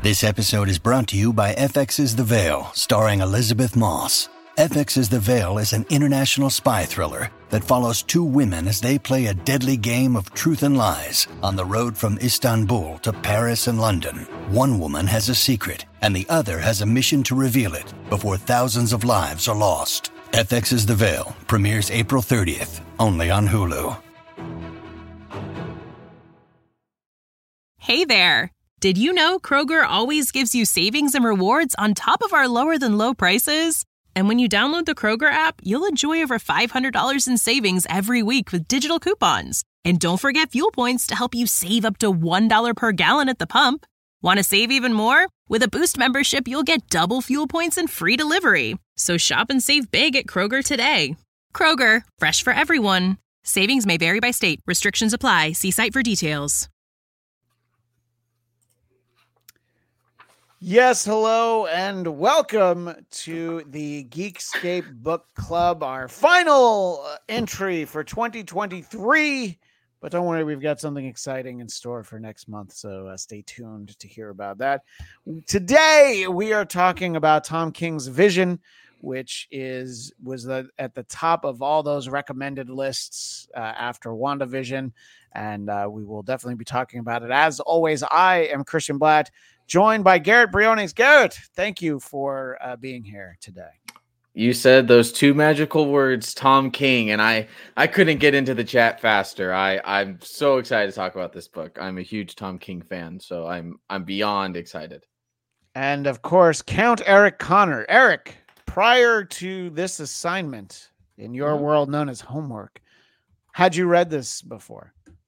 This episode is brought to you by FX's The Veil, starring Elizabeth Moss. FX's The Veil is an international spy thriller that follows two women as they play a deadly game of truth and lies on the road from Istanbul to Paris and London. One woman has a secret, and the other has a mission to reveal it before thousands of lives are lost. FX's The Veil premieres April 30th, only on Hulu. Hey there! Did you know Kroger always gives you savings and rewards on top of our lower-than-low prices? And when you download the Kroger app, you'll enjoy over $500 in savings every week with digital coupons. And don't forget fuel points to help you save up to $1 per gallon at the pump. Want to save even more? With a Boost membership, you'll get double fuel points and free delivery. So shop and save big at Kroger today. Kroger, fresh for everyone. Savings may vary by state. Restrictions apply. See site for details. Yes, hello, and welcome to the Geekscape Book Club, our final entry for 2023. But don't worry, we've got something exciting in store for next month, so stay tuned to hear about that. Today, we are talking about Tom King's Vision, which was at the top of all those recommended lists after WandaVision, and we will definitely be talking about it. As always, I am Christian Blatt, joined by Garrett Briones. Garrett, thank you for being here today. You said those two magical words, Tom King, and I couldn't get into the chat faster. I'm so excited to talk about this book. I'm a huge Tom King fan, so I'm beyond excited. And of course, Count Eric Connor. Eric, prior to this assignment in your world known as homework, had you read this before?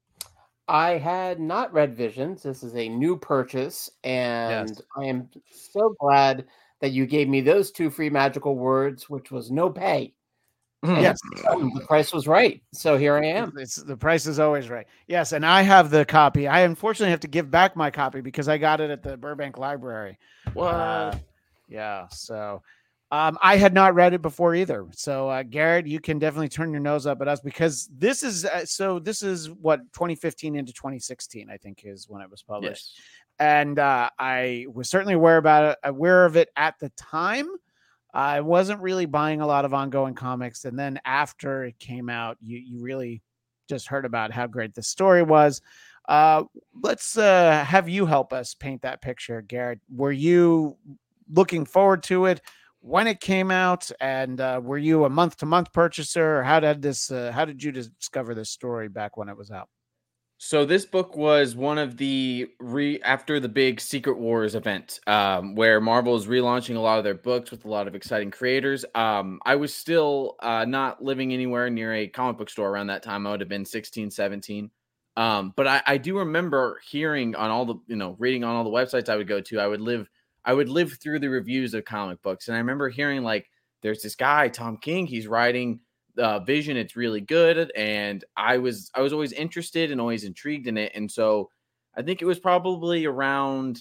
I had not read Visions. This is a new purchase, and yes. I am so glad that you gave me those two free magical words, which was no pay. Yes. The price was right. So here I am. The price is always right. Yes, and I have the copy. I unfortunately have to give back my copy because I got it at the Burbank Library. What? Yeah, so... I had not read it before either. So, Garrett, you can definitely turn your nose up at us because this is what 2015 into 2016, I think, is when it was published. Yes. And I was certainly aware of it at the time. I wasn't really buying a lot of ongoing comics. And then after it came out, you really just heard about how great the story was. Let's have you help us paint that picture, Garrett. Were you looking forward to it when it came out, and were you a month-to-month purchaser, or how did you discover this story back when it was out? So this book was one of the after the big Secret Wars event, where Marvel is relaunching a lot of their books with a lot of exciting creators. I was still not living anywhere near a comic book store around that time. I would have been 16, 17. But I do remember hearing on all the, reading on all the websites I would go to. I would live through the reviews of comic books. And I remember hearing like, there's this guy, Tom King, he's writing Vision. It's really good. And I was always interested and always intrigued in it. And so I think it was probably around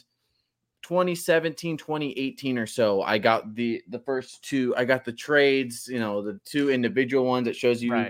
2017, 2018 or so. I got the first two, I got the trades, the two individual ones that shows you. Right.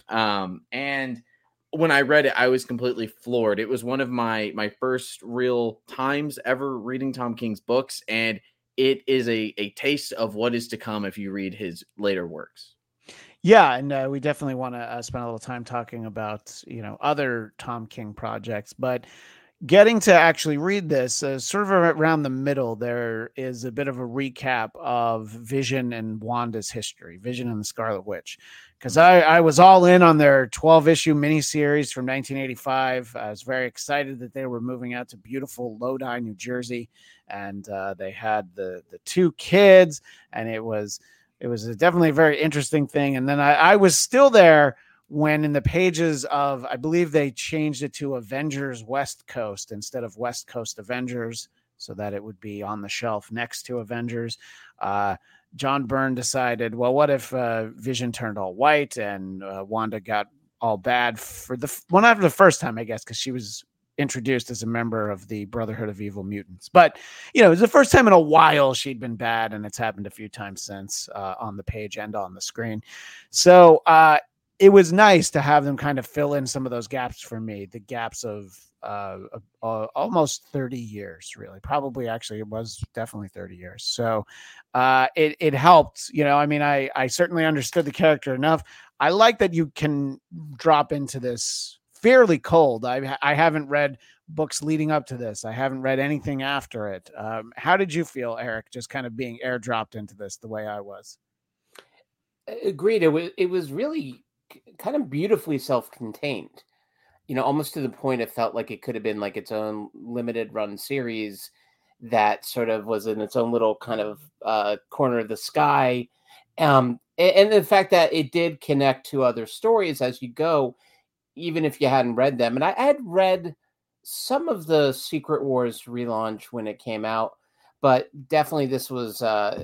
And when I read it, I was completely floored. It was one of my first real times ever reading Tom King's books, and it is a taste of what is to come if you read his later works. Yeah, and we definitely want to spend a little time talking about other Tom King projects, but getting to actually read this, sort of around the middle, there is a bit of a recap of Vision and Wanda's history, Vision and the Scarlet Witch. Because I was all in on their 12-issue miniseries from 1985. I was very excited that they were moving out to beautiful Lodi, New Jersey, and they had the two kids, and it was definitely a very interesting thing. And then I was still there when in the pages of, I believe they changed it to Avengers West Coast instead of West Coast Avengers, so that it would be on the shelf next to Avengers. John Byrne decided, well, what if Vision turned all white and Wanda got all bad not for the first time, I guess, because she was introduced as a member of the Brotherhood of Evil Mutants. But, it was the first time in a while she'd been bad, and it's happened a few times since on the page and on the screen. So it was nice to have them kind of fill in some of those gaps for me, the gaps of almost 30 years, really. Probably, actually, it was definitely 30 years. So it helped, I mean, I certainly understood the character enough. I like that you can drop into this fairly cold. I haven't read books leading up to this. I haven't read anything after it. How did you feel, Eric, just kind of being airdropped into this the way I was? Agreed. It was really kind of beautifully self-contained, almost to the point it felt like it could have been like its own limited run series that sort of was in its own little kind of corner of the sky. And the fact that it did connect to other stories as you go, even if you hadn't read them. And I had read some of the Secret Wars relaunch when it came out, but definitely this was,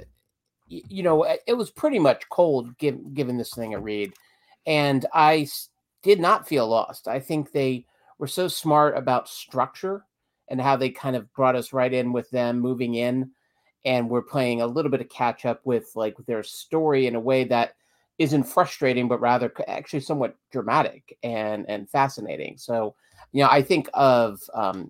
it was pretty much cold giving this thing a read. And I did not feel lost. I think they were so smart about structure and how they kind of brought us right in with them moving in. And we're playing a little bit of catch up with like their story in a way that isn't frustrating, but rather actually somewhat dramatic and fascinating. So, I think of,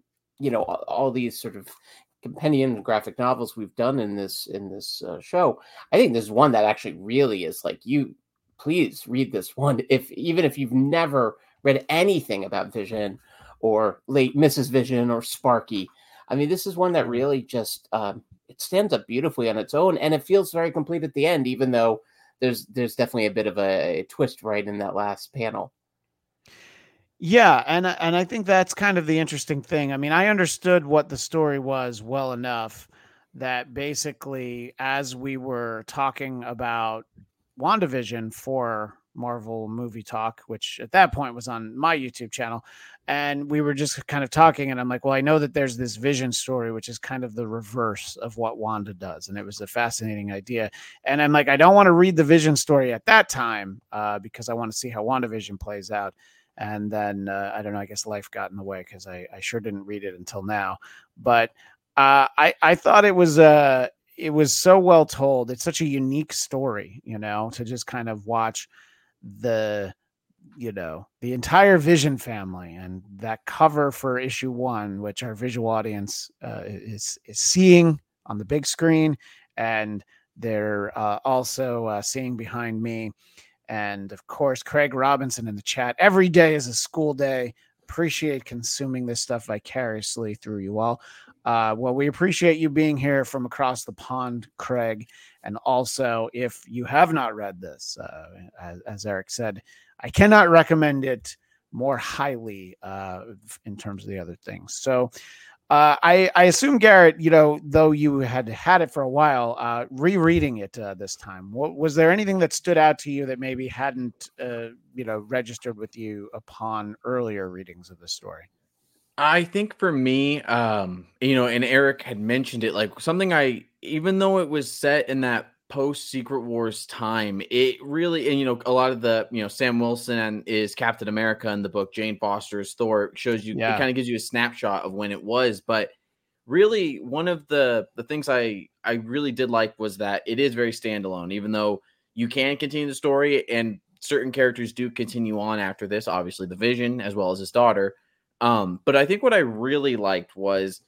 all these sort of compendium graphic novels we've done in this show. I think this is one that actually really is like, you please read this one. Even if you've never read anything about Vision or late Mrs. Vision or Sparky, I mean, this is one that really just, it stands up beautifully on its own, and it feels very complete at the end, even though there's definitely a bit of a twist right in that last panel. Yeah, and I think that's kind of the interesting thing. I mean, I understood what the story was well enough that basically, as we were talking about WandaVision for Marvel Movie Talk, which at that point was on my YouTube channel, and we were just kind of talking, and I'm like, well, I know that there's this Vision story, which is kind of the reverse of what Wanda does, and it was a fascinating idea. And I'm like, I don't want to read the Vision story at that time because I want to see how WandaVision plays out. And then, I don't know, I guess life got in the way because I sure didn't read it until now. But I thought it was so well told. It's such a unique story, to just kind of watch the entire Vision family and that cover for issue 1, which our visual audience is seeing on the big screen. And they're also seeing behind me. And of course, Craig Robinson in the chat. Every day is a school day. Appreciate consuming this stuff vicariously through you all. Well, we appreciate you being here from across the pond, Craig. And also, if you have not read this, as Eric said, I cannot recommend it more highly in terms of the other things. So I assume, Garrett, though you had it for a while, rereading it this time, was there anything that stood out to you that maybe hadn't, registered with you upon earlier readings of the story? I think for me, and Eric had mentioned it, like something even though it was set in that post Secret Wars time, it really, and a lot of the, Sam Wilson is Captain America in the book, Jane Foster is Thor, shows you, It kind of gives you a snapshot of when it was. But really, one of the things I really did like was that it is very standalone, even though you can continue the story and certain characters do continue on after this, obviously the Vision as well as his daughter. But I think what I really liked was,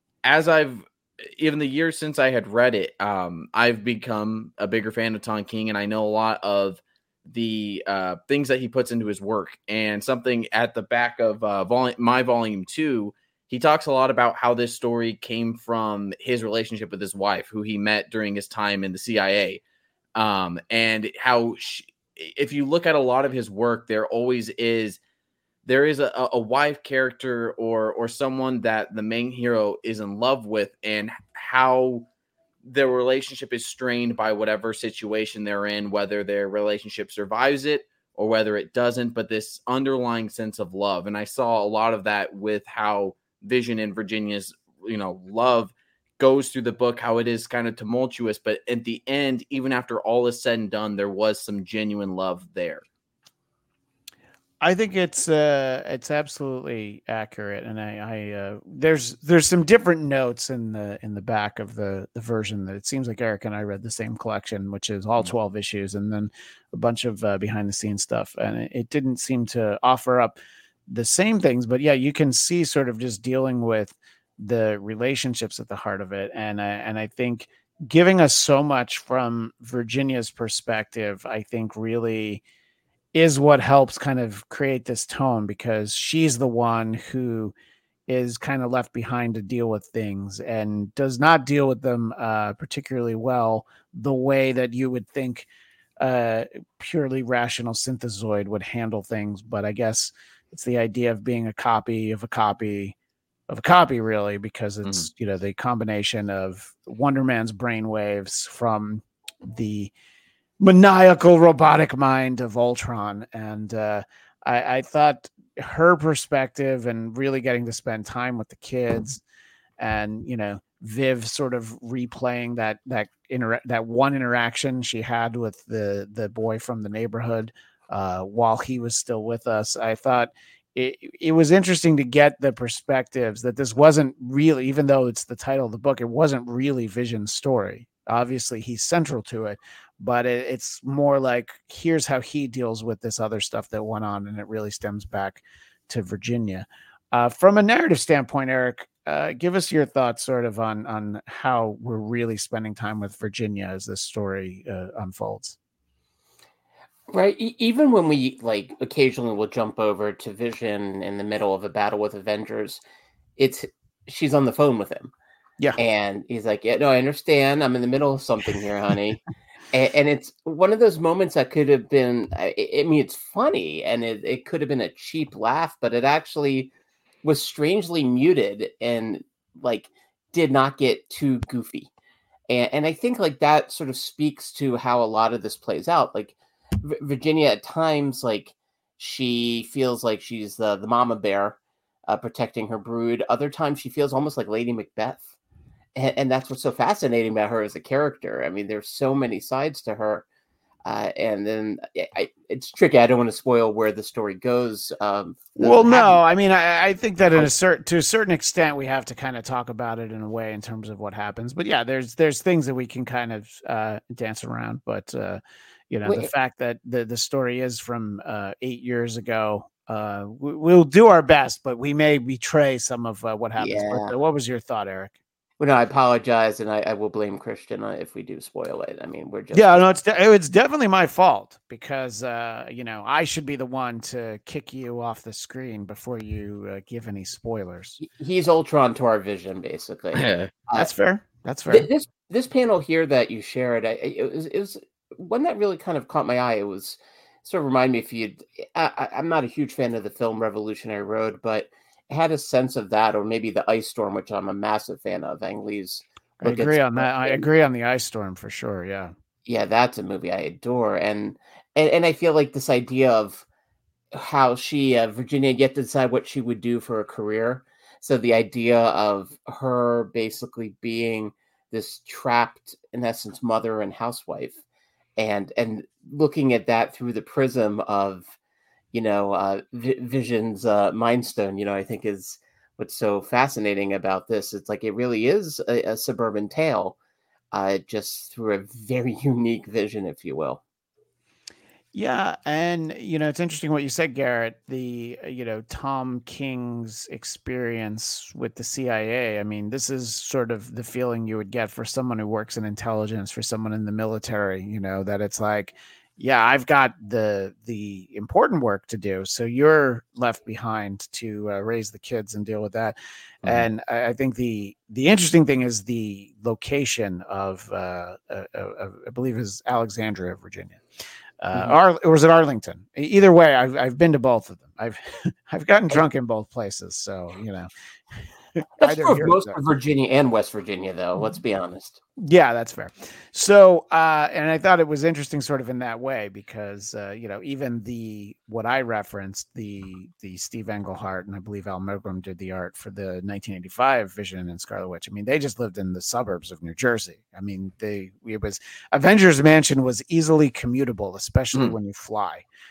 even the years since I had read it, I've become a bigger fan of Tom King, and I know a lot of the things that he puts into his work. And something at the back of volume 2, he talks a lot about how this story came from his relationship with his wife, who he met during his time in the CIA, and how if you look at a lot of his work, there is a wife character or someone that the main hero is in love with, and how their relationship is strained by whatever situation they're in, whether their relationship survives it or whether it doesn't, but this underlying sense of love. And I saw a lot of that with how Vision and Virginia's, love goes through the book, how it is kind of tumultuous, but at the end, even after all is said and done, there was some genuine love there. I think it's absolutely accurate, and I there's some different notes in the back of the version that it seems like Eric and I read the same collection, which is all 12 issues, and then a bunch of behind the scenes stuff, and it didn't seem to offer up the same things, but yeah, you can see sort of just dealing with the relationships at the heart of it, and I think giving us so much from Virginia's perspective, I think really is what helps kind of create this tone, because she's the one who is kind of left behind to deal with things and does not deal with them particularly well, the way that you would think purely rational synthezoid would handle things. But I guess it's the idea of being a copy of a copy of a copy, really, because it's, you know, the combination of Wonder Man's brainwaves from the maniacal robotic mind of Ultron. And I thought her perspective and really getting to spend time with the kids, and, you know, Viv sort of replaying that one interaction she had with the boy from the neighborhood while he was still with us. I thought it was interesting to get the perspectives that this wasn't really, even though it's the title of the book, it wasn't really Vision's story. Obviously he's central to it, but it's more like, here's how he deals with this other stuff that went on. And it really stems back to Virginia. From a narrative standpoint, Eric, give us your thoughts sort of on how we're really spending time with Virginia as this story unfolds. Right. Even when we like occasionally will jump over to Vision in the middle of a battle with Avengers, she's on the phone with him. Yeah. And he's like, yeah, no, I understand. I'm in the middle of something here, honey. and it's one of those moments that could have been, I mean, it's funny and it could have been a cheap laugh, but it actually was strangely muted and like did not get too goofy. And I think like that sort of speaks to how a lot of this plays out. Like Virginia at times, like she feels like she's the mama bear protecting her brood. Other times she feels almost like Lady Macbeth. And that's what's so fascinating about her as a character. I mean, there's so many sides to her. And then it's tricky. I don't want to spoil where the story goes. Well, no, I mean, I think that to a certain extent, we have to kind of talk about it in a way in terms of what happens. But yeah, there's things that we can kind of dance around. But you know, the fact that the story is from 8 years ago, we'll do our best, but we may betray some of what happens. Yeah. But what was your thought, Eric? Well, no, I apologize, and I will blame Christian if we do spoil it. I mean, we're just it's definitely my fault, because you know, I should be the one to kick you off the screen before you give any spoilers. He's Ultron to our Vision, basically. That's fair. That's fair. This panel here that you shared, it was one that really kind of caught my eye. It was sort of remind me I'm not a huge fan of the film Revolutionary Road, but had a sense of that, or maybe the Ice Storm, which I'm a massive fan of. Ang Lee's. I agree on that. I agree on the Ice Storm for sure. Yeah, that's a movie I adore, and I feel like this idea of how she Virginia get to decide what she would do for a career. So the idea of her basically being this trapped, in essence, mother and housewife, and looking at that through the prism of, you know, Vision's Mind Stone, you know, I think is what's so fascinating about this. It's like it really is a suburban tale, just through a very unique vision, if you will. Yeah, and you know, it's interesting what you said, Garrett. You know, Tom King's experience with the CIA. I mean, this is sort of the feeling you would get for someone who works in intelligence, for someone in the military. You know, that it's like, yeah, I've got the important work to do, so you're left behind to raise the kids and deal with that. Mm-hmm. And I think the interesting thing is the location of I believe is Alexandria, Virginia. Or was it Arlington? Either way, I've been to both of them. I've gotten drunk in both places, so you know. That's true of most of Virginia and West Virginia, though. Let's be honest. Yeah, that's fair. So, and I thought it was interesting, sort of in that way, because you know, even what I referenced, the Steve Englehart, and I believe Al Milgrom did the art for the 1985 Vision and Scarlet Witch. I mean, they just lived in the suburbs of New Jersey. I mean, Avengers Mansion was easily commutable, especially when you fly.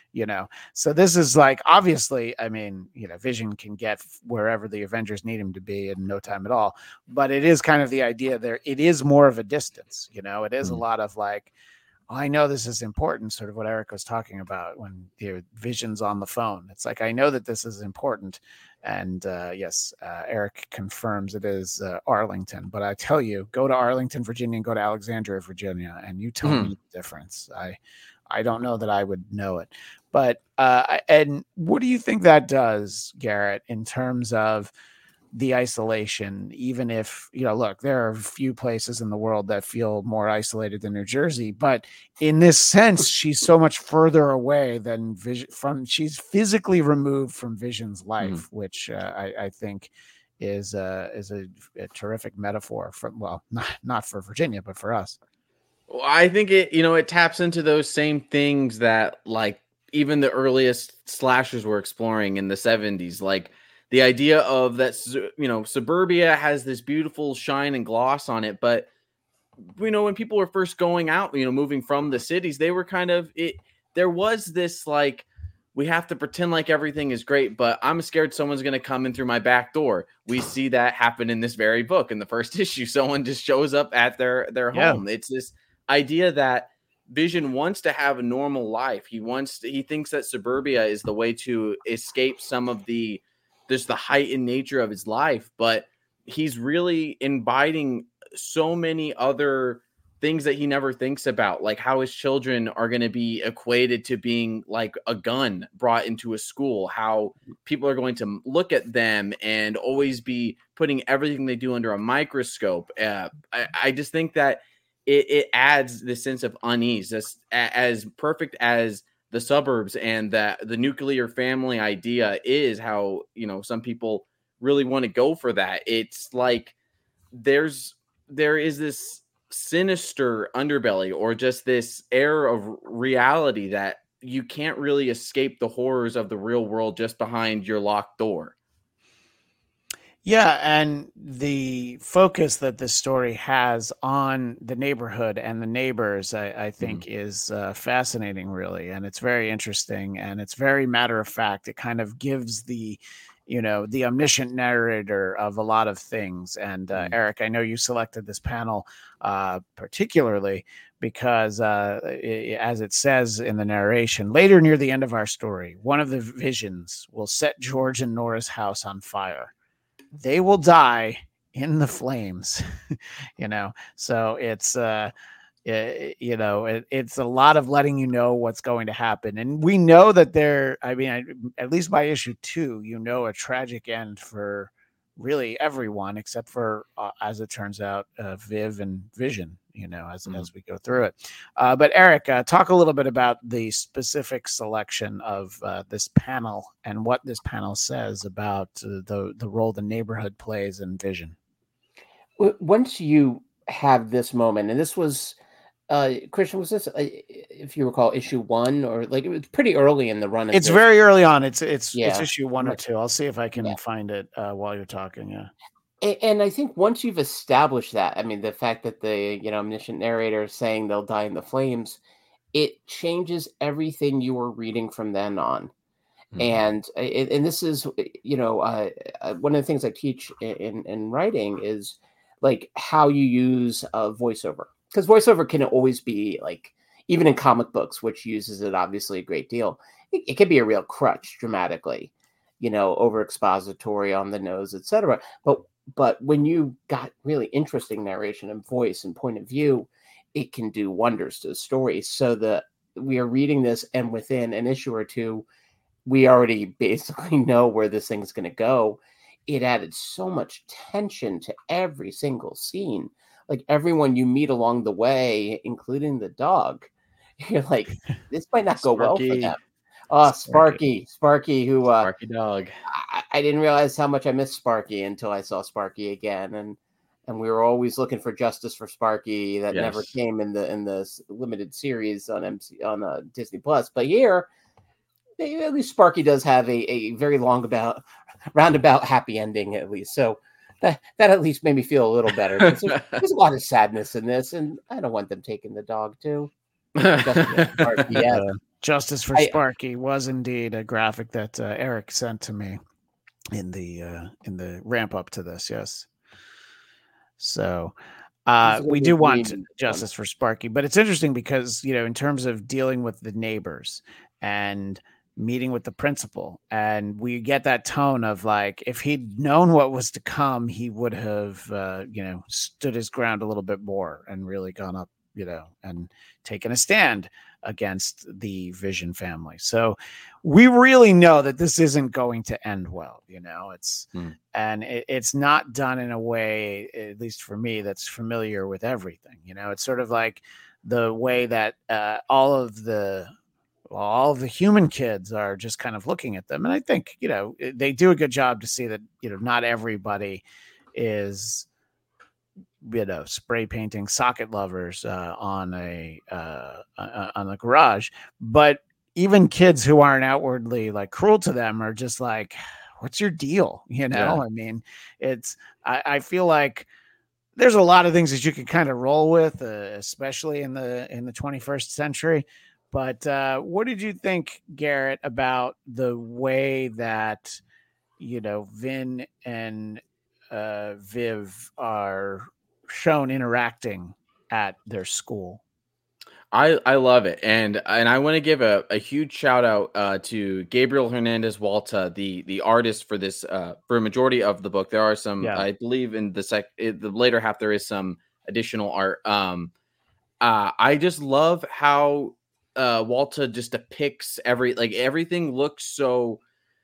So this is like, obviously, I mean, Vision can get wherever the Avengers need him to be in no time at all, but it is kind of the idea there. It is more of a distance, it is a lot of like, I know this is important, sort of what Eric was talking about when Vision's on the phone. It's like, I know that this is important. And yes, Eric confirms it is Arlington. But I tell you, go to Arlington, Virginia, and go to Alexandria, Virginia, and you tell me the difference. I don't know that I would know it. But and what do you think that does, Garrett, in terms of the isolation? Even if, look, there are a few places in the world that feel more isolated than New Jersey, but in this sense, she's so much further away than she's physically removed from Vision's life, which I think is a terrific metaphor not for Virginia, but for us. Well, I think it taps into those same things that like even the earliest slashers were exploring in the 70s, like the idea of that, suburbia has this beautiful shine and gloss on it. But, when people were first going out, moving from the cities, they were kind of there was this like, we have to pretend like everything is great, but I'm scared someone's going to come in through my back door. We see that happen in this very book. In the first issue, someone just shows up at their home. It's this idea that Vision wants to have a normal life. He thinks that suburbia is the way to escape some of the heightened nature of his life, but he's really inviting so many other things that he never thinks about, like how his children are going to be equated to being like a gun brought into a school, how people are going to look at them and always be putting everything they do under a microscope. I just think that it adds this sense of unease, as perfect as the suburbs and the nuclear family idea is, how, some people really want to go for that. It's like there is this sinister underbelly, or just this air of reality that you can't really escape the horrors of the real world just behind your locked door. Yeah, and the focus that this story has on the neighborhood and the neighbors, I think, is fascinating, really. And it's very interesting, and it's very matter of fact. It kind of gives the omniscient narrator of a lot of things. And Eric, I know you selected this panel particularly because, as it says in the narration, later near the end of our story, one of the visions will set George and Nora's house on fire. They will die in the flames, So it's, it's a lot of letting you know what's going to happen. And we know that at least by issue 2, a tragic end for really everyone, except for, as it turns out, Viv and Vision, as we go through it. But Eric, talk a little bit about the specific selection of this panel and what this panel says about the role the neighborhood plays in Vision. Once you have this moment, and this was, Christian, was this, if you recall, issue 1, or like it was pretty early in the run? It's very early on. It's issue 1 or 2. I'll see if I can find it while you're talking. Yeah. And I think once you've established that, I mean, the fact that the omniscient narrator is saying they'll die in the flames, it changes everything you were reading from then on. And this is, one of the things I teach in writing is like how you use voiceover, because voiceover can always be like, even in comic books, which uses it obviously a great deal, it can be a real crutch dramatically, over expository, on the nose, etc. But when you got really interesting narration and voice and point of view, it can do wonders to the story. So that we are reading this, and within an issue or 2, we already basically know where this thing's going to go. It added so much tension to every single scene. Like everyone you meet along the way, including the dog, you're like, this might not go well for them. Oh, Sparky, who Sparky dog. I didn't realize how much I missed Sparky until I saw Sparky again, and we were always looking for justice for Sparky that never came in the limited series on Disney Plus. But here, at least Sparky does have a very roundabout happy ending, at least. So that at least made me feel a little better. There's a lot of sadness in this, and I don't want them taking the dog too. Justice for Sparky was indeed a graphic that Eric sent to me in the ramp up to this. Yes. So we do want justice for Sparky, but it's interesting because, in terms of dealing with the neighbors and meeting with the principal, and we get that tone of like, if he'd known what was to come, he would have, stood his ground a little bit more and really gone up, and taken a stand against the Vision family. So we really know that this isn't going to end well. And it's not done in a way, at least for me, that's familiar with everything. It's sort of like the way that all of the human kids are just kind of looking at them. And I think, they do a good job to see that, not everybody is, spray painting socket lovers on the garage, but even kids who aren't outwardly like cruel to them are just like, what's your deal? I mean, I feel like there's a lot of things that you could kind of roll with, especially in the 21st century. But what did you think, Garrett, about the way that, Vin and Viv are shown interacting at their school? I love it, and I want to give a huge shout out to Gabriel Hernandez Walta, the artist for this for a majority of the book. There are some, I believe, in the later half there is some additional art. I just love how Walta just depicts everything looks so.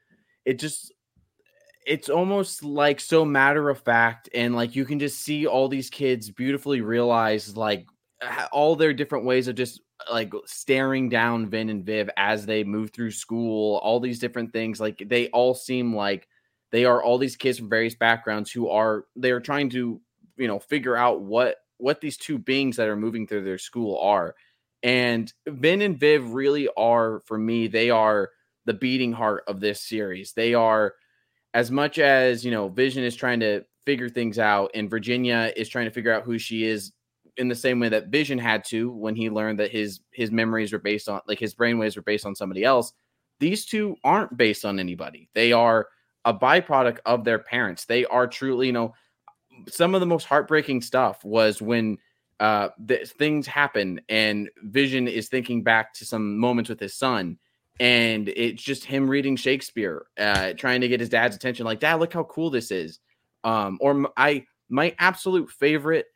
It's almost like so matter of fact, and like you can just see all these kids beautifully realize like all their different ways of just like staring down Vin and Viv as they move through school, all these different things. Like they all seem like they are all these kids from various backgrounds they're trying to, figure out what these two beings that are moving through their school are. And Vin and Viv really are, for me, they are the beating heart of this series. They are, as much as, Vision is trying to figure things out and Virginia is trying to figure out who she is in the same way that Vision had to when he learned that his memories were based on, like his brainwaves were based on somebody else. These two aren't based on anybody. They are a byproduct of their parents. They are truly, some of the most heartbreaking stuff was when things happen and Vision is thinking back to some moments with his son. And it's just him reading Shakespeare, trying to get his dad's attention. Like, Dad, look how cool this is. My absolute favorite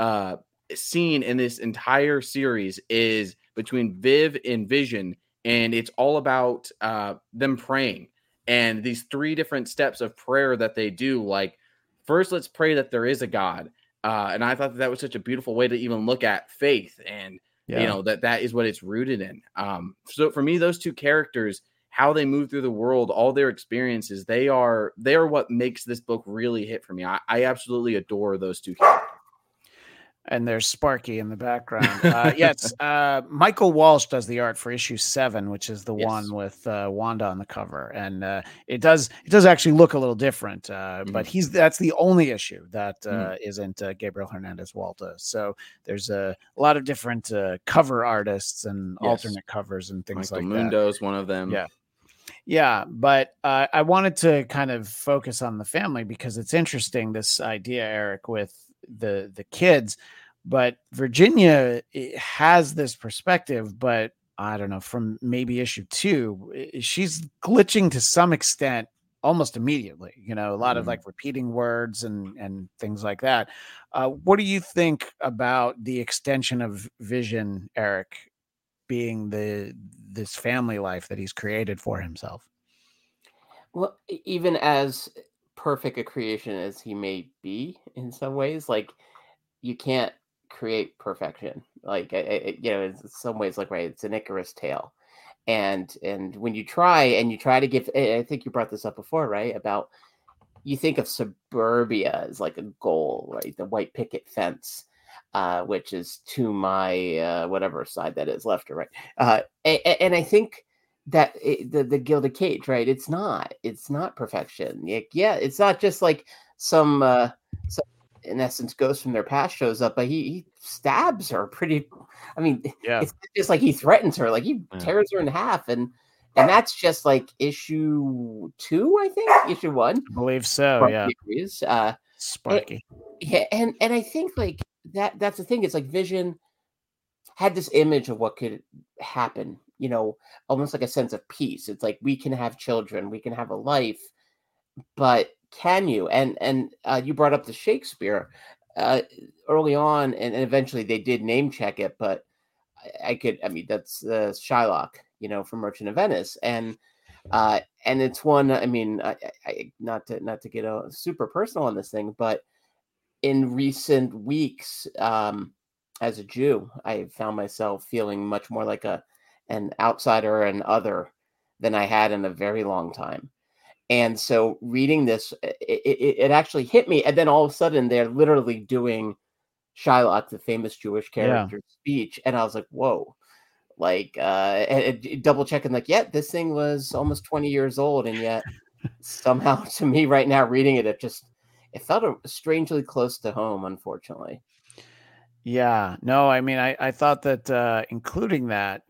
scene in this entire series is between Viv and Vision, and it's all about them praying and these 3 different steps of prayer that they do. Like, first, let's pray that there is a God, and I thought that was such a beautiful way to even look at faith and. That is what it's rooted in. So for me, those 2 characters, how they move through the world, all their experiences, they are what makes this book really hit for me. I absolutely adore those 2 characters. And there's Sparky in the background. Yes, Michael Walsh does the art for issue 7, which is the one with Wanda on the cover, and it does actually look a little different. But that's the only issue that isn't Gabriel Hernandez Walta. So there's a lot of different cover artists and alternate covers and things Michael like that. Mundo's one of them. Yeah, but I wanted to kind of focus on the family because it's interesting, this idea, Eric, with the kids. But Virginia has this perspective, but I don't know, from maybe issue 2, she's glitching to some extent almost immediately, a lot of like repeating words and things like that. What do you think about the extension of Vision, Eric, being this family life that he's created for himself? Well, even as perfect a creation as he may be in some ways, like you can't create perfection. Like, in some ways, like, right, it's an Icarus tale. And when you try to give, I think you brought this up before, right? About, you think of suburbia as like a goal, right? The white picket fence, which is to my, whatever side that is, left or right. And I think that the Gilded Cage, right? It's not perfection. It's not just like some in essence, ghost from their past shows up, but he stabs her pretty. I mean, it's just like he threatens her, like he tears her in half, and that's just like issue 2, I think, issue 1. I believe so. Sparky. And I think like that's the thing. It's like Vision had this image of what could happen, almost like a sense of peace. It's like, we can have children, we can have a life, but can you? And you brought up the Shakespeare early on, and eventually they did name check it, but that's Shylock, from Merchant of Venice, and it's one. I mean, I not to get super personal on this thing, but in recent weeks, as a Jew, I found myself feeling much more like an outsider and other than I had in a very long time. And so reading this, it actually hit me. And then all of a sudden they're literally doing Shylock, the famous Jewish character, speech. And I was like, whoa, like, double checking, like, this thing was almost 20 years old. And yet somehow to me right now, reading it, it felt strangely close to home, unfortunately. Yeah, no, I mean, I thought that including that,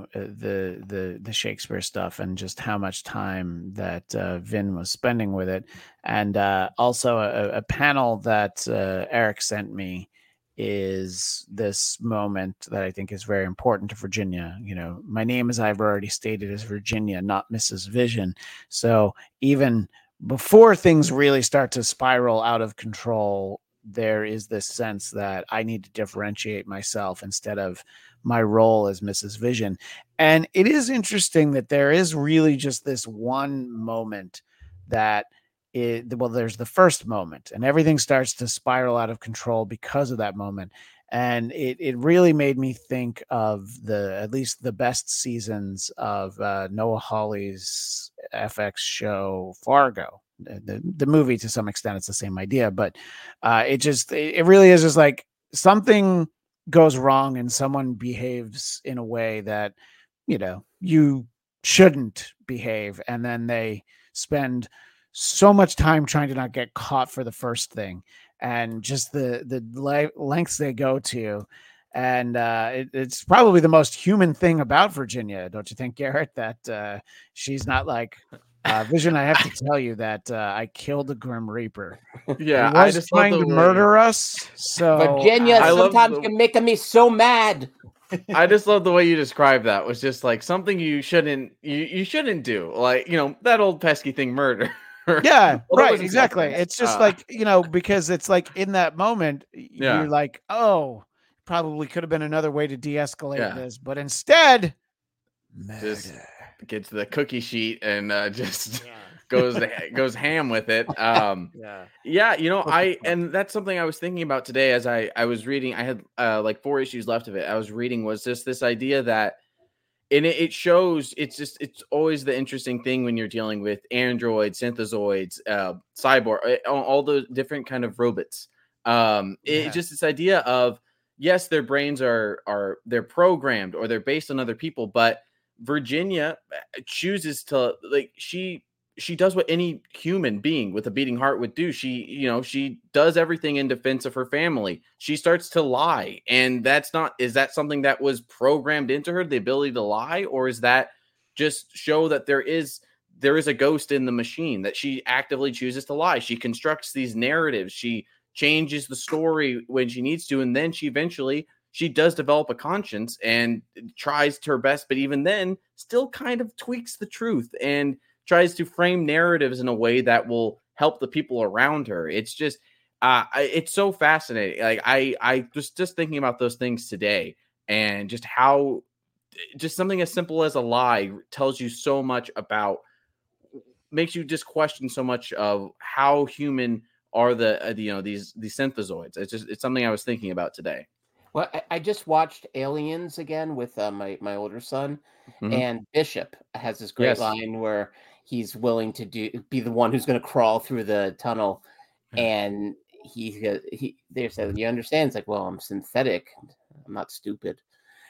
the Shakespeare stuff and just how much time that Vin was spending with it, and also a panel that Eric sent me is this moment that I think is very important to Virginia. My name, as I've already stated, is Virginia, not Mrs. Vision. So even before things really start to spiral out of control, there is this sense that I need to differentiate myself instead of my role as Mrs. Vision. And it is interesting that there is really just this one moment that there's the first moment and everything starts to spiral out of control because of that moment. And it really made me think of at least the best seasons of Noah Hawley's FX show Fargo. The movie, to some extent, it's the same idea, but it really is just like something goes wrong and someone behaves in a way that you shouldn't behave, and then they spend so much time trying to not get caught for the first thing, and just the lengths they go to. And it's probably the most human thing about Virginia, don't you think, Garrett, that she's not like, Vision, I have to tell you that I killed the Grim Reaper. Yeah, I was trying to murder us. So Virginia, sometimes you're making me so mad. I just love the way you described that. It was just like something you shouldn't do, like that old pesky thing, murder. Yeah, right, exactly. It's just like because it's like in that moment you're like, oh, probably could have been another way to de-escalate this, but instead, just gets the cookie sheet and just goes ham with it. And that's something I was thinking about today as I was reading. I had like 4 issues left of it. I was reading was just this idea that, and it shows, it's always the interesting thing when you're dealing with androids, synthezoids, cyborg, all the different kind of robots. It's just this idea of, yes, their brains they're programmed or they're based on other people, but Virginia chooses to, like, she does what any human being with a beating heart would do. She does everything in defense of her family. She starts to lie. And is that something that was programmed into her, the ability to lie? Or is that just show that there is a ghost in the machine, that she actively chooses to lie? She constructs these narratives. She changes the story when she needs to. And then she does develop a conscience and tries her best, but even then still kind of tweaks the truth and tries to frame narratives in a way that will help the people around her. It's just, it's so fascinating. Like I was just thinking about those things today, and just how just something as simple as a lie tells you so much about, makes you just question so much of how human are these synthezoids. It's something I was thinking about today. Well, I just watched Aliens again with my older son, and Bishop has this great line where he's willing to be the one who's going to crawl through the tunnel, and they said, "You understand?" It's like, "Well, I'm synthetic. I'm not stupid."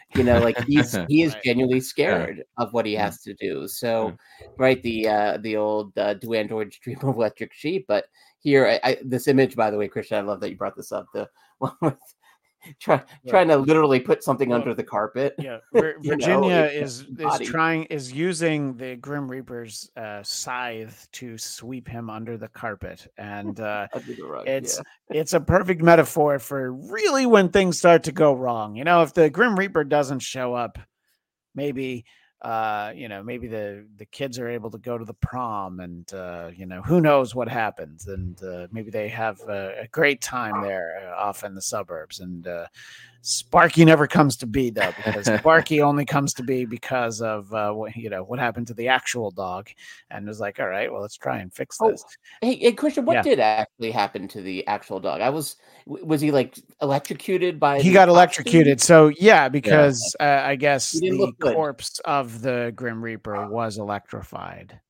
Like he is Right. genuinely scared of what he has to do. So, right, the old do androids dream of electric sheep? But here, this image, by the way, Christian, I love that you brought this up. The one with trying to literally put something under the carpet. Yeah, Virginia is body. using the Grim Reaper's scythe to sweep him under the carpet, and Under the rug, it's a perfect metaphor for really when things start to go wrong. If the Grim Reaper doesn't show up, maybe maybe the kids are able to go to the prom, and who knows what happens, and maybe they have a great time there off in the suburbs, and Sparky never comes to be, though, because Sparky only comes to be because of what happened to the actual dog, and was like, all right, well, let's try and fix this. Hey, Christian, what did actually happen to the actual dog? Was he like electrocuted by? He got electrocuted. So because I guess the corpse of the Grim Reaper was electrified.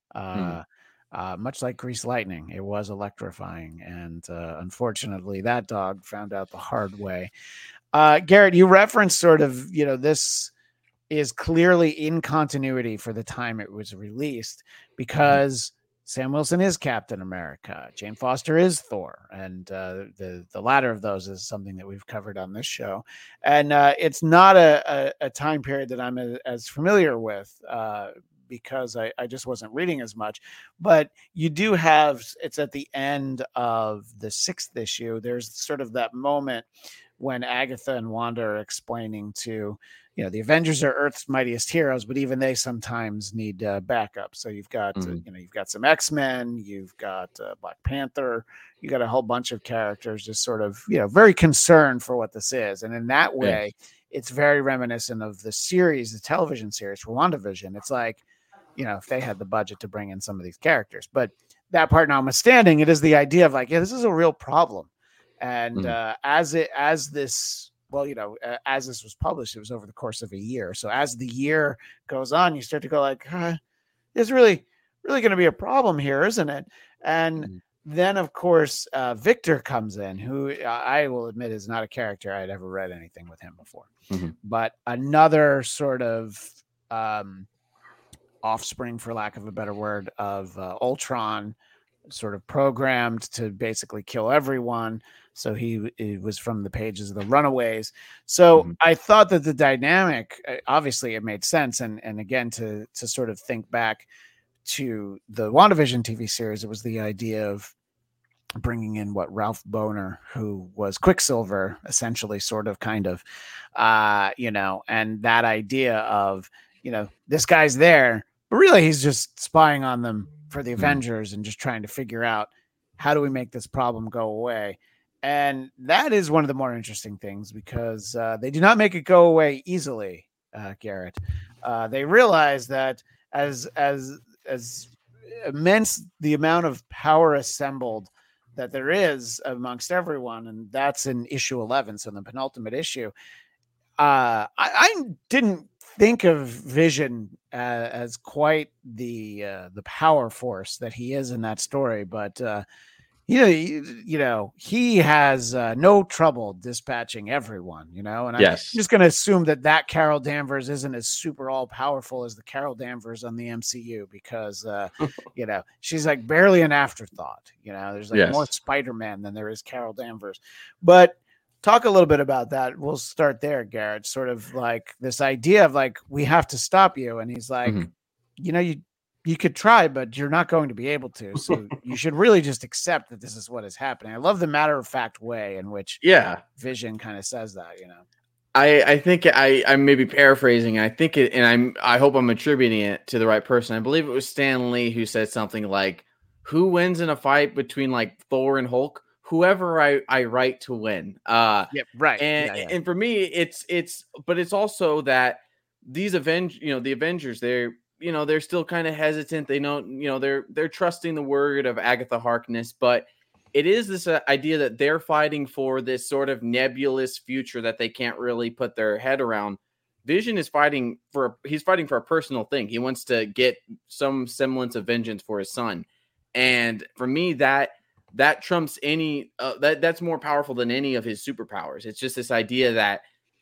Much like Grease Lightning, it was electrifying, and unfortunately, that dog found out the hard way. Garrett, you referenced sort of, this is clearly in continuity for the time it was released, because Sam Wilson is Captain America, Jane Foster is Thor, and the latter of those is something that we've covered on this show. And it's not a time period that I'm as familiar with, because I just wasn't reading as much. But you do have, it's at the end of the 6th issue, there's sort of that moment when Agatha and Wanda are explaining to, the Avengers are Earth's mightiest heroes, but even they sometimes need backup. So you've got, you've got some X-Men, you've got Black Panther, you got a whole bunch of characters just sort of, very concerned for what this is. And in that way, it's very reminiscent of the series, the television series for WandaVision. It's like, if they had the budget to bring in some of these characters, but that part notwithstanding, it is the idea of like, this is a real problem. And as this was published, it was over the course of a year. So as the year goes on, you start to go like, there's really going to be a problem here, isn't it? And then, of course, Victor comes in, who I will admit is not a character I'd ever read anything with him before, but another sort of offspring, for lack of a better word, of Ultron, sort of programmed to basically kill everyone. So he was from the pages of the Runaways. So I thought that the dynamic, obviously it made sense. And again, to sort of think back to the WandaVision TV series, it was the idea of bringing in Ralph Bohner, who was Quicksilver, essentially, sort of, kind of, and that idea of, this guy's there, but really he's just spying on them for the Avengers and just trying to figure out, how do we make this problem go away? And that is one of the more interesting things, because they do not make it go away easily, Garrett. They realize that as immense the amount of power assembled that there is amongst everyone, and that's in issue 11, so the penultimate issue. I didn't think of Vision as quite the power force that he is in that story, but he has no trouble dispatching everyone, and I'm just going to assume that Carol Danvers isn't as super all powerful as the Carol Danvers on the MCU, because she's like barely an afterthought. There's like more Spider-Man than there is Carol Danvers. But talk a little bit about that. We'll start there, Garrett. Sort of like this idea of like, we have to stop you, and he's like, you could try, but you're not going to be able to. So you should really just accept that this is what is happening. I love the matter-of-fact way in which Vision kind of says that, I think I'm maybe paraphrasing. I think it, and I hope I'm attributing it to the right person. I believe it was Stan Lee who said something like, who wins in a fight between like Thor and Hulk? Whoever I write to win. Right. And for me, but it's also that these the Avengers, they're still kind of hesitant. They don't, they're trusting the word of Agatha Harkness, but it is this idea that they're fighting for this sort of nebulous future that they can't really put their head around. Vision is fighting for a personal thing. He wants to get some semblance of vengeance for his son. And for me, that trumps any, that's more powerful than any of his superpowers. It's just this idea that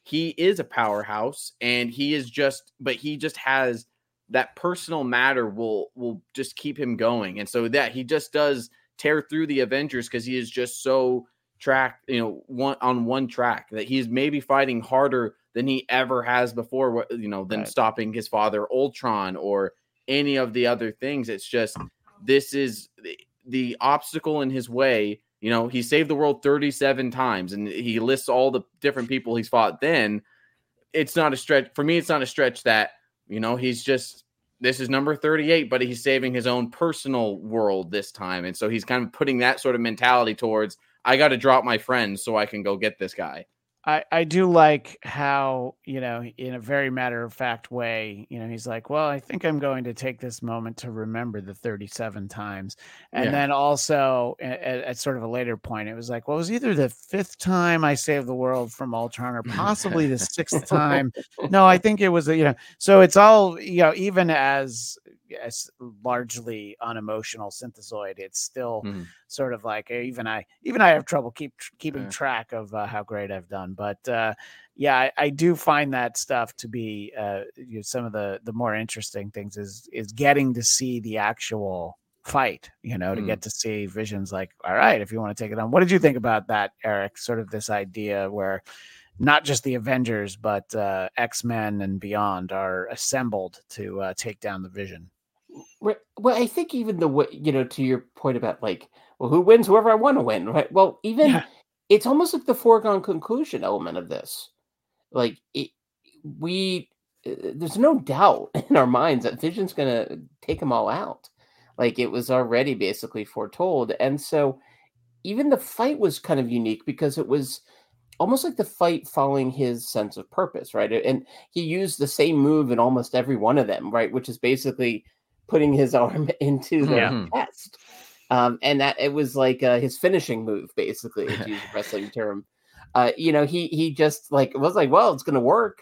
he is a powerhouse, and he just has that personal matter will just keep him going. And so that he just does tear through the Avengers because he is just so tracked, one track, that he's maybe fighting harder than he ever has before, than stopping his father Ultron or any of the other things. It's just, this is the obstacle in his way. He saved the world 37 times, and he lists all the different people he's fought. Then it's not a stretch for me. It's not a stretch that, he's just, this is number 38, but he's saving his own personal world this time. And so he's kind of putting that sort of mentality towards, I got to drop my friends so I can go get this guy. I do like how, in a very matter-of-fact way, he's like, well, I think I'm going to take this moment to remember the 37 times. And then also at sort of a later point, it was like, well, it was either the 5th time I saved the world from Ultron or possibly the 6th time. No, I think it was, so it's all, even as largely unemotional synthezoid, it's still sort of like, even I have trouble keeping track of how great I've done. But I do find that stuff to be some of the more interesting things is getting to see the actual fight, to get to see Vision's like, all right, if you want to take it on. What did you think about that, Eric? Sort of this idea where not just the Avengers, but X-Men and beyond are assembled to take down the Vision. Right. Well, I think even the way, to your point about like, well, who wins? Whoever I want to win, right? Well, it's almost like the foregone conclusion element of this. Like, there's no doubt in our minds that Vision's going to take them all out. Like, it was already basically foretold. And so even the fight was kind of unique because it was almost like the fight following his sense of purpose, right? And he used the same move in almost every one of them, right? Which is basically putting his arm into the chest. And that it was like his finishing move, basically, to use a wrestling term. He just like was like, well, it's going to work.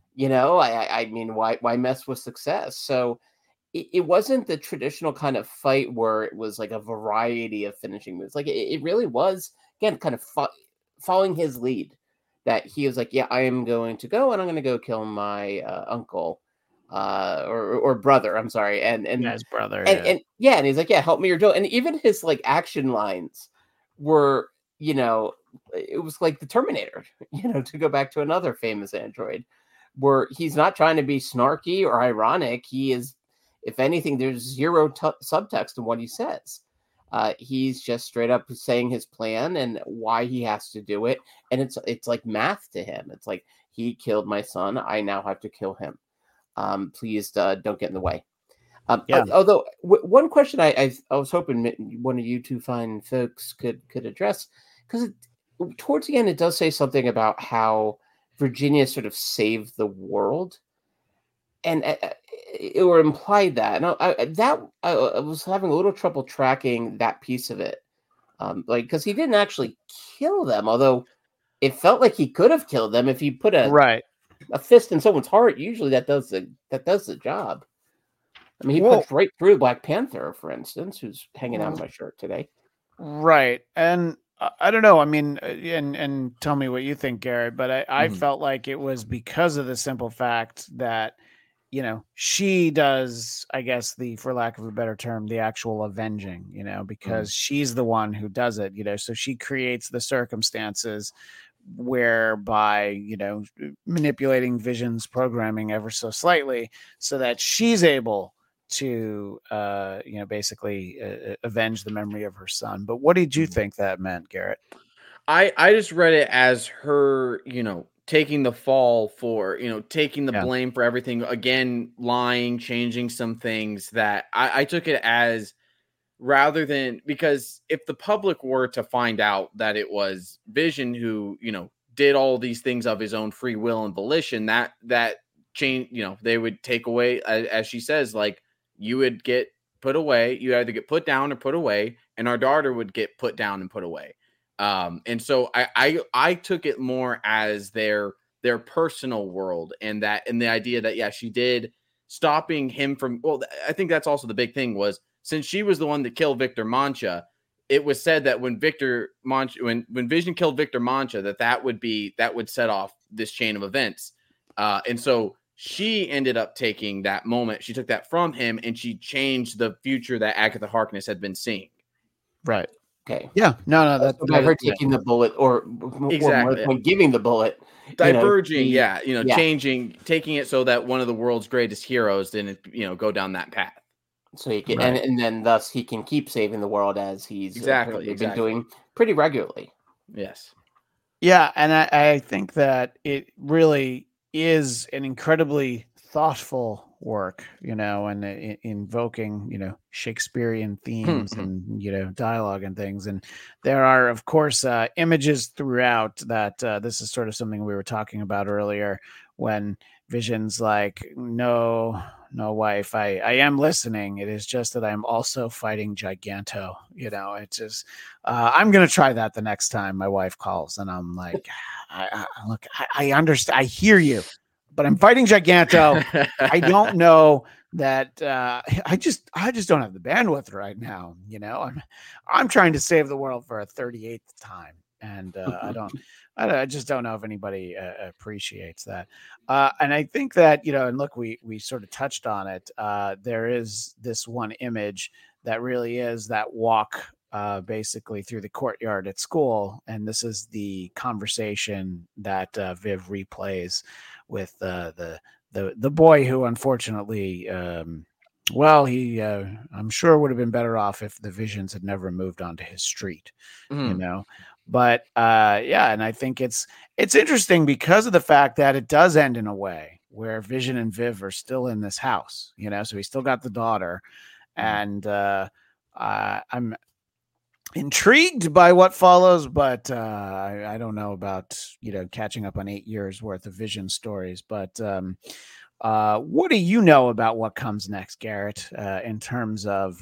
I mean, why mess with success? So it wasn't the traditional kind of fight where it was like a variety of finishing moves. Like it really was, again, kind of following his lead, that he was like, yeah, I am going to go and I'm going to go kill my uncle. Or brother, I'm sorry, and his brother, and he's like, yeah, help me or don't. And even his like action lines were, it was like the Terminator, to go back to another famous android, where he's not trying to be snarky or ironic. He is, if anything, there's zero subtext in what he says. He's just straight up saying his plan and why he has to do it, and it's like math to him. It's like, he killed my son, I now have to kill him. Please don't get in the way. Although one question I was hoping one of you two fine folks could address, because towards the end it does say something about how Virginia sort of saved the world, and it were implied that, and I was having a little trouble tracking that piece of it, because he didn't actually kill them, although it felt like he could have killed them if he put a fist in someone's heart. Usually that does the job. I mean, he punched right through Black Panther, for instance, who's hanging out of my shirt today. Right. And I don't know. I mean, and tell me what you think, Garrett, but I felt like it was because of the simple fact that, she does, I guess, for lack of a better term, the actual avenging, because she's the one who does it, so she creates the circumstances whereby, manipulating Vision's programming ever so slightly so that she's able to, basically avenge the memory of her son. But what did you think that meant, Garrett? I just read it as her, taking the fall for, taking the blame for everything. Again, lying, changing some things, that I took it as, rather than, because if the public were to find out that it was Vision who, did all these things of his own free will and volition, that change, they would take away, as she says, like, you would get put away. You either get put down or put away, and our daughter would get put down and put away. And so I took it more as their personal world, and the idea that, she did, stopping him from, well, I think that's also the big thing, was since she was the one that killed Victor Mancha, it was said that when Vision killed Victor Mancha, that would set off this chain of events. And so she ended up taking that moment. She took that from him, and she changed the future that Agatha Harkness had been seeing. Right. Okay. Yeah. No. That's by her taking the bullet, or exactly when giving the bullet, diverging. Changing, taking it so that one of the world's greatest heroes didn't, go down that path. So he can, and then thus he can keep saving the world as he's exactly been doing pretty regularly. Yes. Yeah, and I think that it really is an incredibly thoughtful work, and invoking, Shakespearean themes and, dialogue and things. And there are, of course, images throughout that. This is sort of something we were talking about earlier when Vision's like, no, wife, I am listening. It is just that I'm also fighting Giganto. It's just, I'm going to try that the next time my wife calls. And I'm like, I understand. I hear you, but I'm fighting Giganto. I don't know that. I just don't have the bandwidth right now. I'm trying to save the world for a 38th time. And I just don't know if anybody appreciates that. And I think that, and look, we sort of touched on it. There is this one image that really is that walk basically through the courtyard at school. And this is the conversation that Viv replays with the boy who unfortunately, he I'm sure would have been better off if the Visions had never moved onto his street, But and I think it's interesting because of the fact that it does end in a way where Vision and Viv are still in this house, so he's still got the daughter, and I'm intrigued by what follows, but I don't know about catching up on 8 years worth of Vision stories. But what do you know about what comes next, Garrett, in terms of,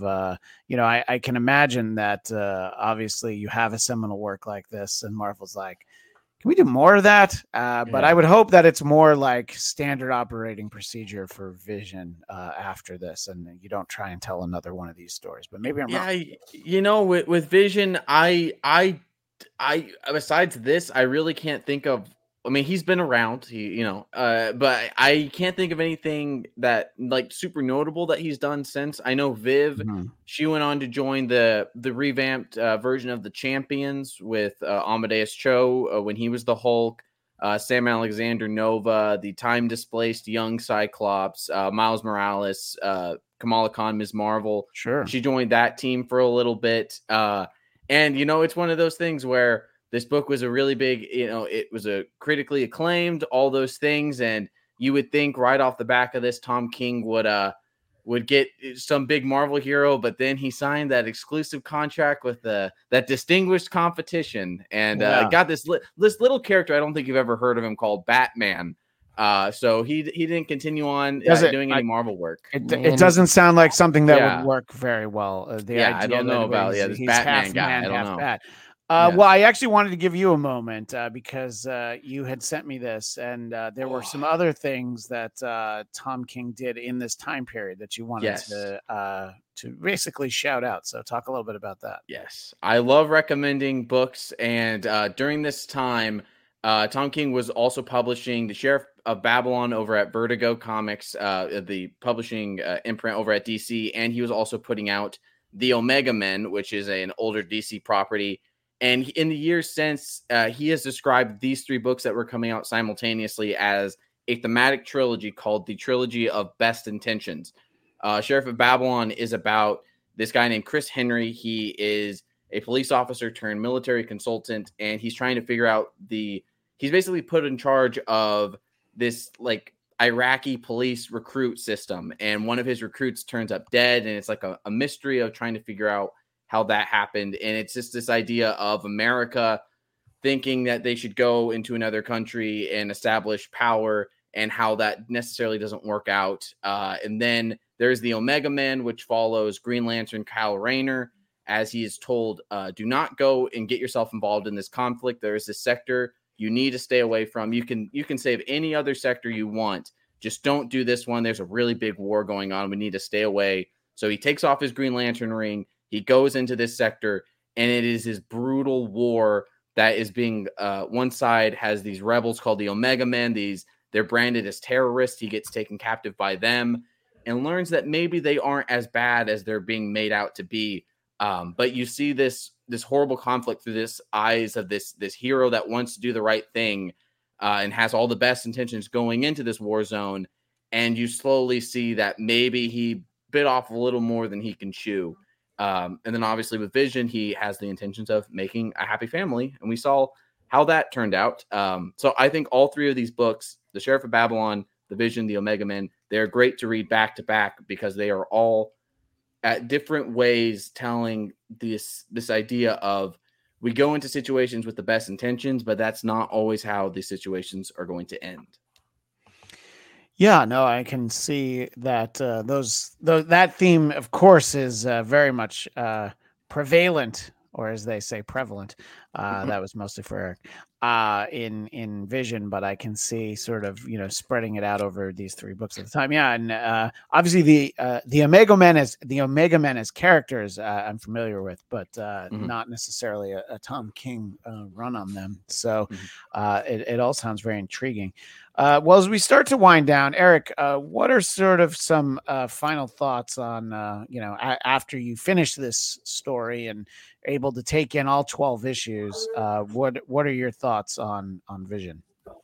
I can imagine that obviously you have a seminal work like this and Marvel's like, can we do more of that? But I would hope that it's more like standard operating procedure for Vision after this, and you don't try and tell another one of these stories. But maybe I'm wrong. With Vision, I besides this, I really can't think of. I mean, he's been around, but I can't think of anything that like super notable that he's done since. I know Viv, she went on to join the revamped version of the Champions with Amadeus Cho when he was the Hulk, Sam Alexander Nova, the time displaced young Cyclops, Miles Morales, Kamala Khan, Ms. Marvel. Sure, she joined that team for a little bit, and it's one of those things where. This book was a really big, it was a critically acclaimed, all those things. And you would think right off the back of this, Tom King would get some big Marvel hero, but then he signed that exclusive contract with that distinguished competition and got this little character. I don't think you've ever heard of him, called Batman. So he didn't continue on doing any Marvel work. It doesn't sound like something that would work very well. I don't know about this Batman guy. I don't know. Bat. Well, I actually wanted to give you a moment because you had sent me this, and there were some other things that Tom King did in this time period that you wanted to basically shout out. So talk a little bit about that. Yes, I love recommending books, and during this time, Tom King was also publishing The Sheriff of Babylon over at Vertigo Comics, the publishing imprint over at DC, and he was also putting out The Omega Men, which is an older DC property. And in the years since, he has described these 3 books that were coming out simultaneously as a thematic trilogy called the Trilogy of Best Intentions. Sheriff of Babylon is about this guy named Chris Henry. He is a police officer turned military consultant, and he's trying to figure out he's basically put in charge of this like Iraqi police recruit system. And one of his recruits turns up dead, and it's like a mystery of trying to figure out how that happened. And it's just this idea of America thinking that they should go into another country and establish power, and how that necessarily doesn't work out. And then there's the Omega Men, which follows Green Lantern Kyle Rayner as he is told, do not go and get yourself involved in this conflict. There is this sector you need to stay away from. You can save any other sector you want. Just don't do this one. There's a really big war going on. We need to stay away. So he takes off his Green Lantern ring. He goes into this sector, and it is his brutal war that is being one side has these rebels called the Omega Men. They're branded as terrorists. He gets taken captive by them and learns that maybe they aren't as bad as they're being made out to be. But you see this horrible conflict through this eyes of this hero that wants to do the right thing and has all the best intentions going into this war zone. And you slowly see that maybe he bit off a little more than he can chew. And then obviously with Vision, he has the intentions of making a happy family. And we saw how that turned out. So I think all three of these books, The Sheriff of Babylon, The Vision, The Omega Men, they're great to read back to back because they are all at different ways telling this idea of we go into situations with the best intentions, but that's not always how the situations are going to end. Yeah, no, I can see that that theme, of course, is very much prevalent, or as they say, prevalent. That was mostly for Eric in Vision, but I can see sort of spreading it out over these three books at the time. Yeah, and obviously the Omega Men as characters I'm familiar with, but not necessarily a Tom King run on them. So it all sounds very intriguing. Well, as we start to wind down, Eric, what are sort of some final thoughts on, after you finish this story and able to take in all 12 issues, what are your thoughts on Vision?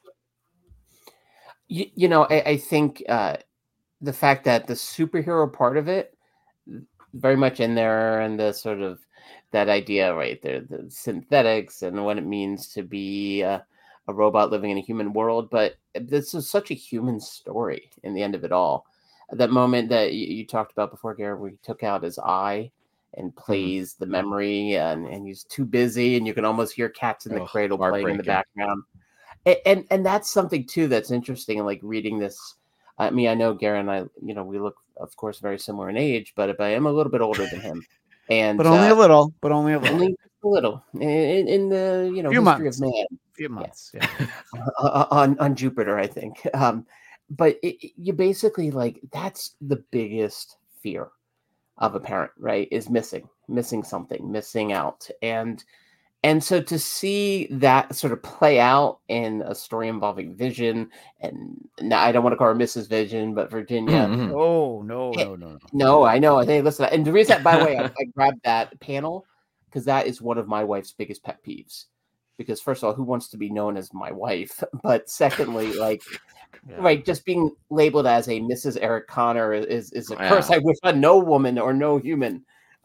I think the fact that the superhero part of it very much in there, and the sort of that idea right there, the synthetics and what it means to be a robot living in a human world. But this is such a human story in the end of it all. That moment that you talked about before, Garrett, where he took out his eye and plays the memory, and he's too busy, and you can almost hear Cats in the Cradle playing in the background. And that's something too that's interesting. Like reading this, I mean, I know Garrett and I, we look, of course, very similar in age, but I am a little bit older than him, and but only a little, only a little in the few history months. of man. Few months, yeah. on Jupiter, I think. But you basically that's the biggest fear of a parent, right? Is missing something, missing out. And so to see that sort of play out in a story involving Vision, and now I don't want to call her Mrs. Vision, but Virginia. Oh, no, I know. I think, listen, and the reason, by the way, I grabbed that panel because that is one of my wife's biggest pet peeves. Because first of all, who wants to be known as my wife? But secondly, right, just being labeled as a Mrs. Eric Connor is a curse I wish on no woman or no human.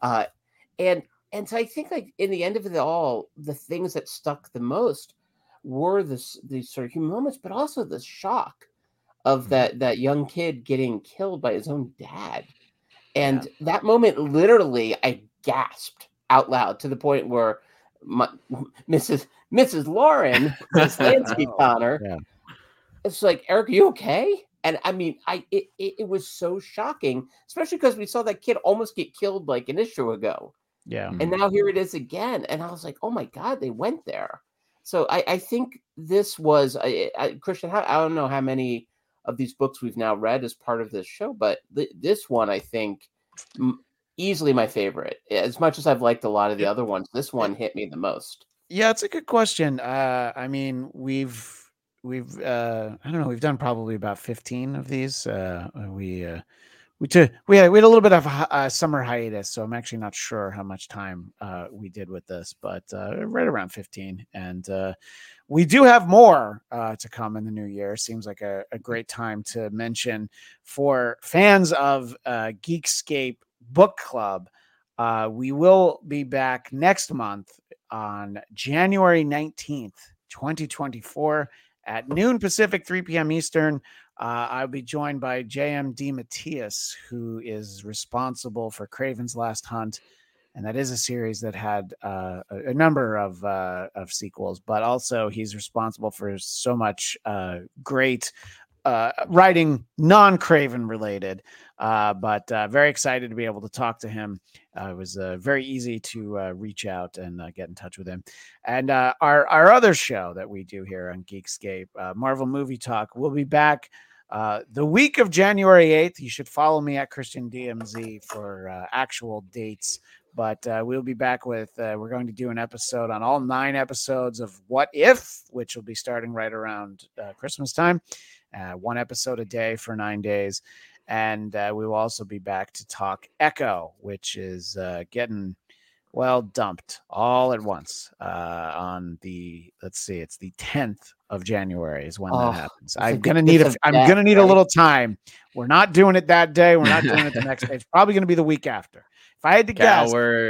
And so I think in the end of it all, the things that stuck the most were these sort of human moments, but also the shock of that young kid getting killed by his own dad. And that moment, literally, I gasped out loud to the point where Mrs. Lauren, Miss Lansky Connor, it's like, Eric, are you okay? And I mean, it was so shocking, especially because we saw that kid almost get killed like an issue ago. Yeah. And now here it is again. And I was like, oh my God, they went there. So I think this was, Christian, I don't know how many of these books we've now read as part of this show, but this one, I think, easily my favorite. As much as I've liked a lot of the other ones, this one hit me the most. Yeah, it's a good question. I mean, we've I don't know, we've done probably about 15 of these. We had a little bit of a summer hiatus, so I'm actually not sure how much time we did with this, but right around 15. And we do have more to come in the new year. Seems like a great time to mention for fans of Geekscape Book Club. We will be back next month on January 19th, 2024 at noon Pacific, 3 p.m. Eastern. I'll be joined by J.M. DeMatteis, who is responsible for Kraven's Last Hunt. And that is a series that had a number of sequels, but also he's responsible for so much great writing, non-Kraven related. But very excited to be able to talk to him. It was very easy to reach out and get in touch with him. And our other show that we do here on Geekscape, Marvel Movie Talk, will be back the week of January 8th. You should follow me at Christian DMZ for actual dates. But we'll be back with, we're going to do an episode on all 9 episodes of What If, which will be starting right around Christmas time. 1 episode a day for 9 days. And we will also be back to talk Echo, which is getting, dumped all at once on the, let's see, it's the 10th of January is when that happens. I'm going to need a little time. We're not doing it that day. We're not doing it the next day. It's probably going to be the week after. If I had to guess,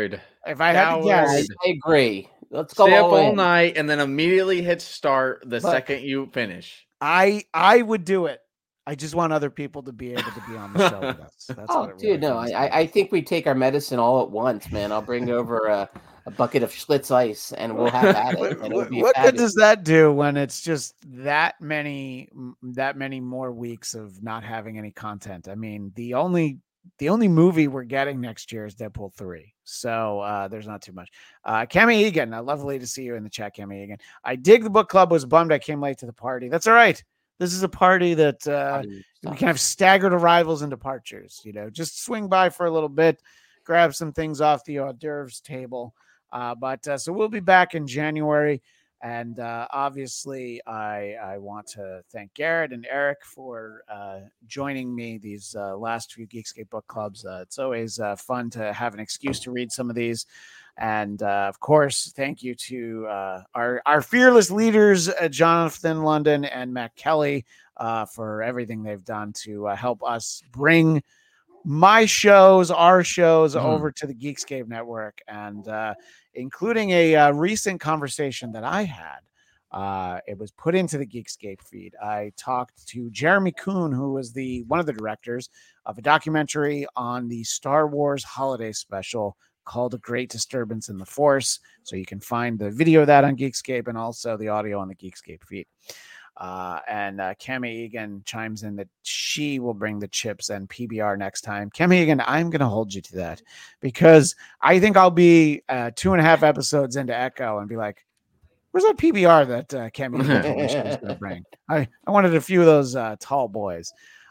I agree. Let's go stay up all night and then immediately hit start the second you finish. I would do it. I just want other people to be able to be on the show with us. That's what it really no, I think we take our medicine all at once, man. I'll bring over a bucket of Schlitz ice and we'll have at it. And what good does that do when it's just that many more weeks of not having any content? I mean, the only movie we're getting next year is Deadpool 3. So there's not too much. Cami Egan, lovely to see you in the chat, Cami Egan. I dig the book club. Was bummed I came late to the party. That's all right. This is a party that we can have staggered arrivals and departures. Just swing by for a little bit, grab some things off the hors d'oeuvres table. So we'll be back in January. And obviously, I want to thank Garrett and Eric for joining me these last few Geekscape book clubs. It's always fun to have an excuse to read some of these. And of course, thank you to our fearless leaders, Jonathan London and Matt Kelly, for everything they've done to help us bring our shows over to the Geekscape Network, and including a recent conversation that I had. It was put into the Geekscape feed. I talked to Jeremy Kuhn, who was one of the directors of a documentary on the Star Wars holiday special called A Great Disturbance in the Force. So you can find the video of that on Geekscape and also the audio on the Geekscape feed. And Cami Egan chimes in that she will bring the chips and PBR next time. Cami Egan, I'm going to hold you to that because I think I'll be 2.5 episodes into Echo and be like, where's that PBR that Cami Egan told me she was going to bring? I wanted a few of those tall boys.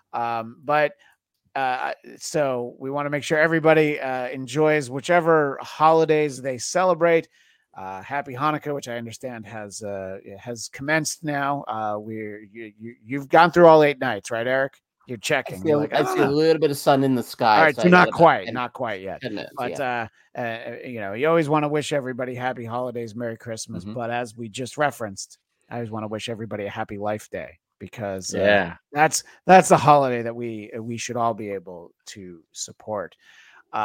So we want to make sure everybody enjoys whichever holidays they celebrate. Happy Hanukkah, which I understand has commenced now. You've gone through all 8 nights, right, Eric? You're checking. I see a little bit of sun in the sky. All right, so not quite yet. But you always want to wish everybody happy holidays, Merry Christmas. But as we just referenced, I always want to wish everybody a happy Life Day, because that's the holiday that we should all be able to support. We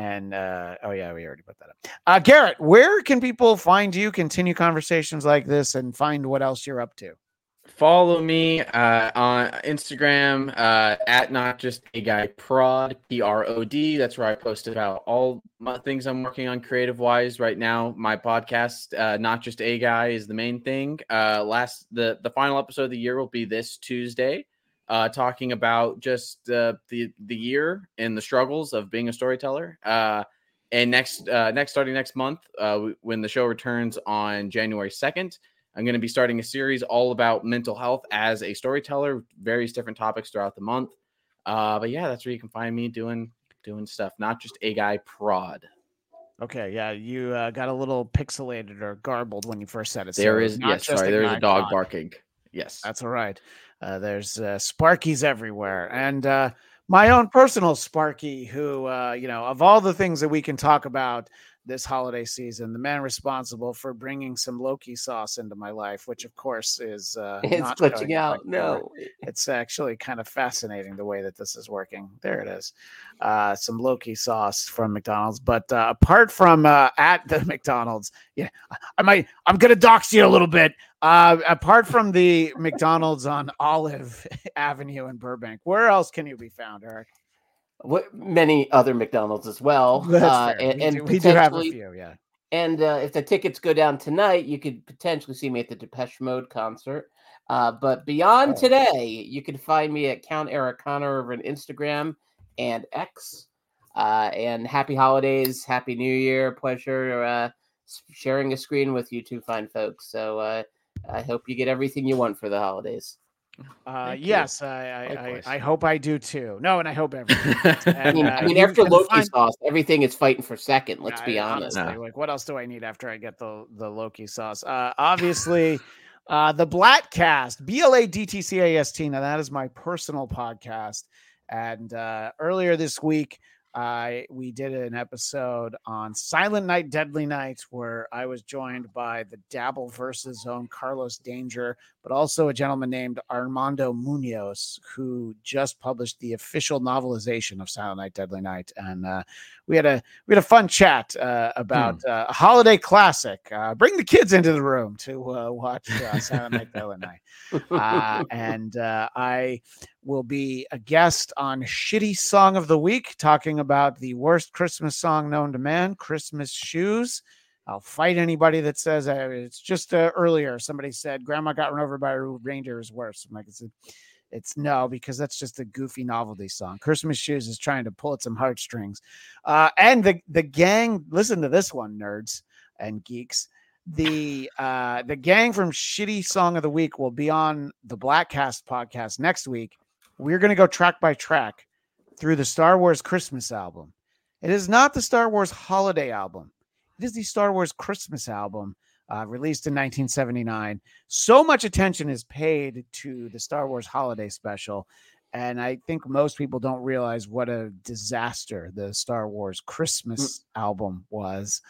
already put that up. Garrett, where can people find you, continue conversations like this, and find what else you're up to? Follow me on Instagram at Not Just A Guy Prod, PROD. That's where I post about all my things I'm working on creative wise right now. My podcast, Not Just A Guy, is the main thing. The final episode of the year will be this Tuesday, talking about just the year and the struggles of being a storyteller. And starting next month, when the show returns on January 2nd. I'm going to be starting a series all about mental health as a storyteller, various different topics throughout the month. But yeah, that's where you can find me doing stuff. Not Just A Guy Prod. Okay, yeah, you got a little pixelated or garbled when you first said it. There is a dog barking. Yes, that's all right. There's Sparkies everywhere, and my own personal Sparky, who of all the things that we can talk about this holiday season, the man responsible for bringing some Loki sauce into my life, which of course is it's glitching out. No, it's actually kind of fascinating the way that this is working. There it is. Some Loki sauce from McDonald's. But apart from at the McDonald's, I'm going to dox you a little bit. Apart from the McDonald's on Olive Avenue in Burbank, where else can you be found, Eric? Many other McDonald's as well. We do have a few, yeah. And if the tickets go down tonight, you could potentially see me at the Depeche Mode concert. But beyond today, you can find me at Count Eric Connor over on Instagram and X. And happy holidays, happy New Year. Pleasure sharing a screen with you two fine folks. So I hope you get everything you want for the holidays. Yes, I hope I do too. No, and I hope everyone. I mean, after Loki sauce, everything is fighting for second. Let's be honest. Honestly, like, what else do I need after I get the Loki sauce? Obviously, the Bladtcast, BLADTCAST. Now that is my personal podcast, and earlier this week, we did an episode on Silent Night, Deadly Night, where I was joined by the Dabbleverse's own Carlos Danger, but also a gentleman named Armando Munoz, who just published the official novelization of Silent Night, Deadly Night. And we had a fun chat about a holiday classic. Bring the kids into the room to watch Silent Night, Deadly Night. And I will be a guest on Shitty Song of the Week, talking about the worst Christmas song known to man, Christmas Shoes. I'll fight anybody that says it's just earlier. Somebody said Grandma Got Run Over by a Reindeer is worse. I'm like, it's no, because that's just a goofy novelty song. Christmas Shoes is trying to pull at some heartstrings. And the gang, listen to this one, nerds and geeks. The gang from Shitty Song of the Week will be on the Bladtcast podcast next week. We're going to go track by track through the Star Wars Christmas album. It is not the Star Wars holiday album. It is the Star Wars Christmas album, released in 1979. So much attention is paid to the Star Wars holiday special. And I think most people don't realize what a disaster the Star Wars Christmas album was.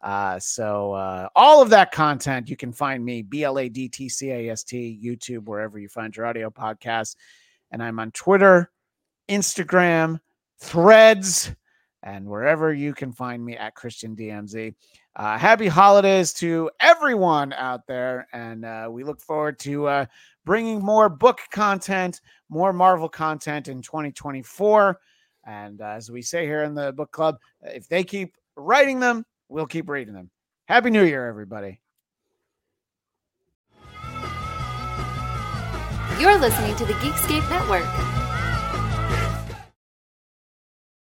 So all of that content, you can find me, BLADTCAST, YouTube, wherever you find your audio podcasts. And I'm on Twitter, Instagram, Threads, and wherever you can find me at Christian DMZ. Happy holidays to everyone out there. And we look forward to bringing more book content, more Marvel content in 2024. And as we say here in the book club, if they keep writing them, we'll keep reading them. Happy New Year, everybody. You're listening to the Geekscape Network.